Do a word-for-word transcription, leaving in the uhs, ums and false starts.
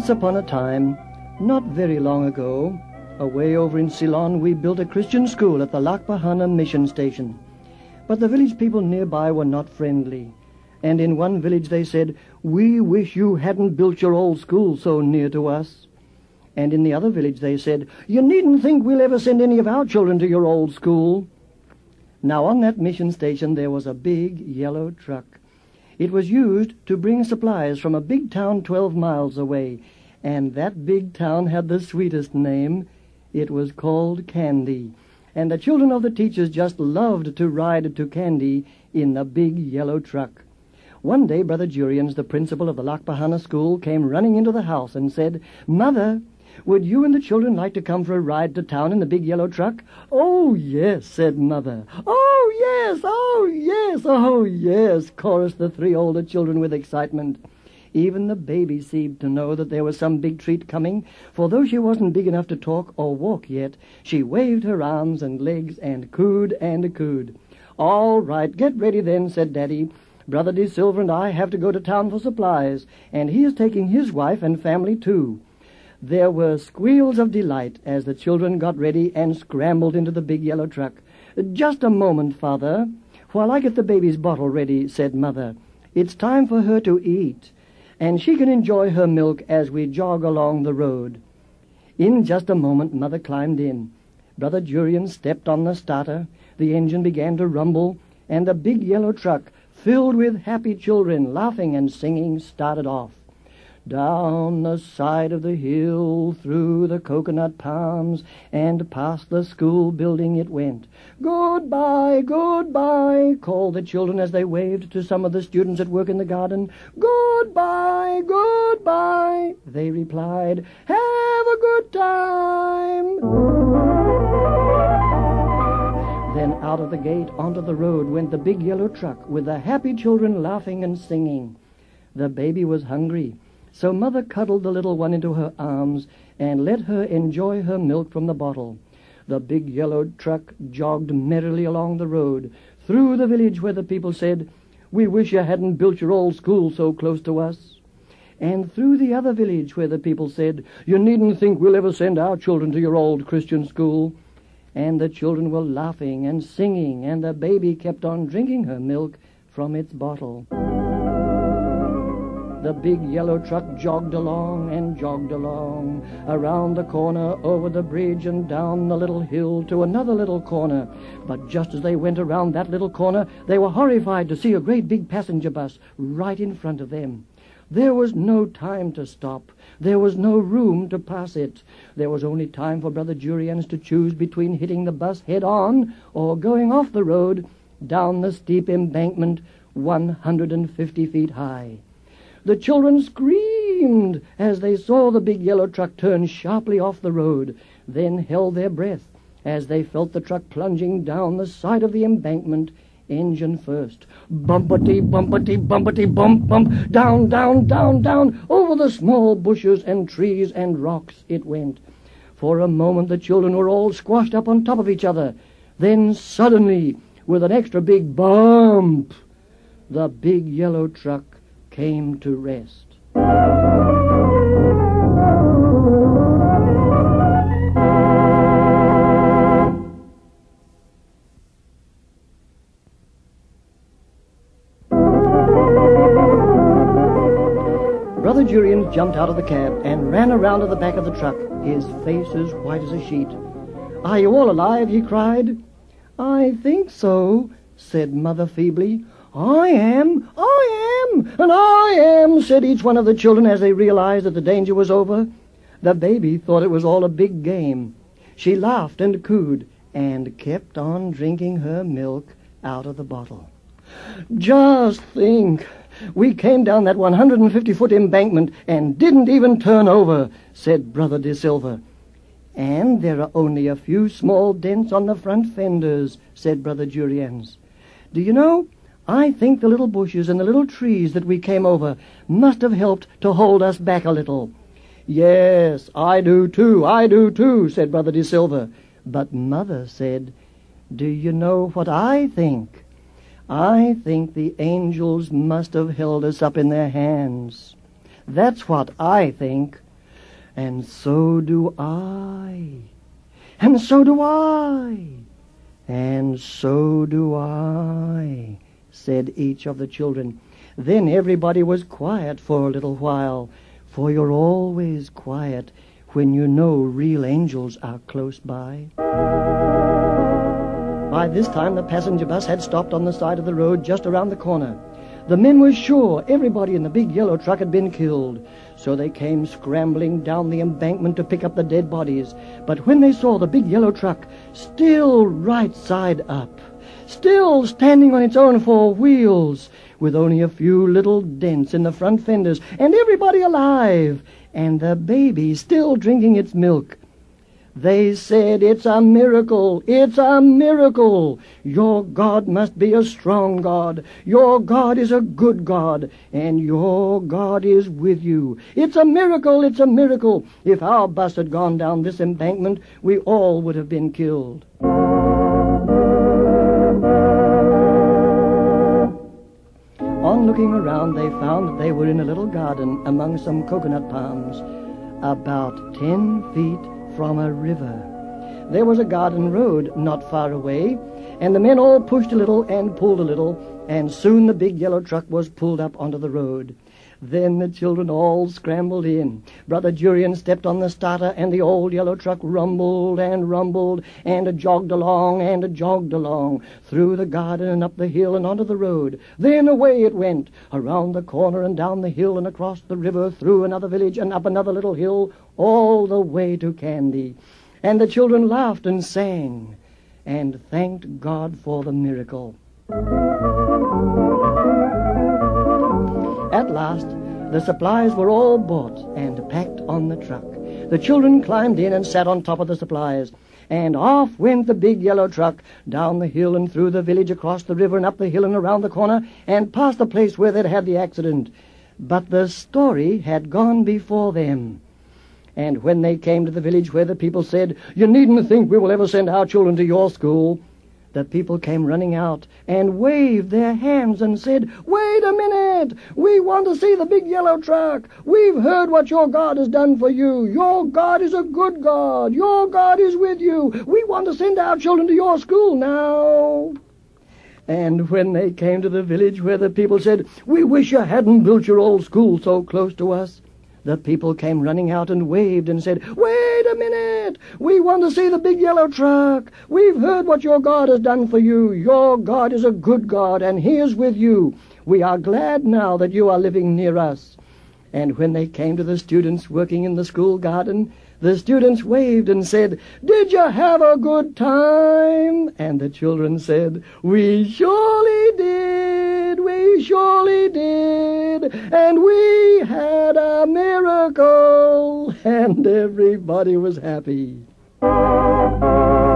Once upon a time, not very long ago, away over in Ceylon, we built a Christian school at the Lakbahana mission station. But the village people nearby were not friendly, and in one village they said, "We wish you hadn't built your old school so near to us." And in the other village they said, "You needn't think we'll ever send any of our children to your old school." Now on that mission station there was a big yellow truck. It was used to bring supplies from a big town twelve miles away, and that big town had the sweetest name. It was called Candy, and the children of the teachers just loved to ride to Candy in the big yellow truck. One day Brother Jurians, the principal of the Lakbahana school, came running into the house and said, "Mother, would you and the children like to come for a ride to town in the big yellow truck?" "Oh, yes," said Mother. "Oh, yes, oh, yes, oh, yes," chorused the three older children with excitement. Even the baby seemed to know that there was some big treat coming, for though she wasn't big enough to talk or walk yet, she waved her arms and legs and cooed and cooed. "All right, get ready then," said Daddy. "Brother De Silva and I have to go to town for supplies, and he is taking his wife and family too." There were squeals of delight as the children got ready and scrambled into the big yellow truck. "Just a moment, Father, while I get the baby's bottle ready," said Mother. "It's time for her to eat, and she can enjoy her milk as we jog along the road." In just a moment, Mother climbed in. Brother Jurian stepped on the starter, the engine began to rumble, and the big yellow truck, filled with happy children, laughing and singing, started off. Down the side of the hill, through the coconut palms, and past the school building it went. "Goodbye, goodbye," called the children as they waved to some of the students at work in the garden. "Goodbye, goodbye," they replied. "Have a good time." Then out of the gate onto the road went the big yellow truck with the happy children laughing and singing. The baby was hungry, so Mother cuddled the little one into her arms and let her enjoy her milk from the bottle. The big yellow truck jogged merrily along the road, through the village where the people said, "We wish you hadn't built your old school so close to us," and through the other village where the people said, "You needn't think we'll ever send our children to your old Christian school." And the children were laughing and singing, and the baby kept on drinking her milk from its bottle. The big yellow truck jogged along and jogged along, around the corner, over the bridge, and down the little hill to another little corner. But just as they went around that little corner, they were horrified to see a great big passenger bus right in front of them. There was no time to stop. There was no room to pass it. There was only time for Brother Jurians to choose between hitting the bus head-on or going off the road down the steep embankment one hundred fifty feet high. The children screamed as they saw the big yellow truck turn sharply off the road, then held their breath as they felt the truck plunging down the side of the embankment, engine first. Bumpety, bumpety, bumpety, bump, bump, down, down, down, down, over the small bushes and trees and rocks it went. For a moment the children were all squashed up on top of each other. Then suddenly, with an extra big bump, the big yellow truck came to rest. Brother Jurian jumped out of the cab and ran around to the back of the truck, his face as white as a sheet. "Are you all alive?" he cried. "I think so," said Mother feebly. "I am, I am, and I am," said each one of the children as they realized that the danger was over. The baby thought it was all a big game. She laughed and cooed and kept on drinking her milk out of the bottle. "Just think, we came down that one hundred fifty foot embankment and didn't even turn over," said Brother De Silva. "And there are only a few small dents on the front fenders," said Brother Jurians. "Do you know, I think the little bushes and the little trees that we came over must have helped to hold us back a little." "Yes, I do too, I do too," said Brother De Silva. But Mother said, "Do you know what I think? I think the angels must have held us up in their hands. That's what I think." And so do I. And so do I. And so do I, said each of the children. Then everybody was quiet for a little while, for you're always quiet when you know real angels are close by. By this time, the passenger bus had stopped on the side of the road just around the corner. The men were sure everybody in the big yellow truck had been killed, so they came scrambling down the embankment to pick up the dead bodies. But when they saw the big yellow truck still right side up, still standing on its own four wheels, with only a few little dents in the front fenders, and everybody alive, and the baby still drinking its milk, they said, "It's a miracle, it's a miracle. Your God must be a strong God. Your God is a good God, and your God is with you. It's a miracle, it's a miracle. If our bus had gone down this embankment, we all would have been killed." On looking around, they found that they were in a little garden among some coconut palms, about ten feet from a river. There was a garden road not far away, and the men all pushed a little and pulled a little, and soon the big yellow truck was pulled up onto the road. Then the children all scrambled in. Brother Jurien stepped on the starter, and the old yellow truck rumbled and rumbled and jogged along and jogged along through the garden and up the hill and onto the road. Then away it went, around the corner and down the hill and across the river, through another village and up another little hill, all the way to Candy. And the children laughed and sang and thanked God for the miracle. At last, the supplies were all bought and packed on the truck. The children climbed in and sat on top of the supplies, and off went the big yellow truck down the hill and through the village, across the river and up the hill and around the corner, and past the place where they'd had the accident. But the story had gone before them. And when they came to the village where the people said, "You needn't think we will ever send our children to your school," the people came running out and waved their hands and said, "Wait a minute! We want to see the big yellow truck. We've heard what your God has done for you. Your God is a good God. Your God is with you. We want to send our children to your school now." And when they came to the village where the people said, "We wish you hadn't built your old school so close to us," the people came running out and waved and said, "Wait a minute! We want to see the big yellow truck. We've heard what your God has done for you. Your God is a good God, and he is with you. We are glad now that you are living near us." And when they came to the students working in the school garden, the students waved and said, "Did you have a good time?" And the children said, "We surely did, we surely did, and we had a miracle," and everybody was happy.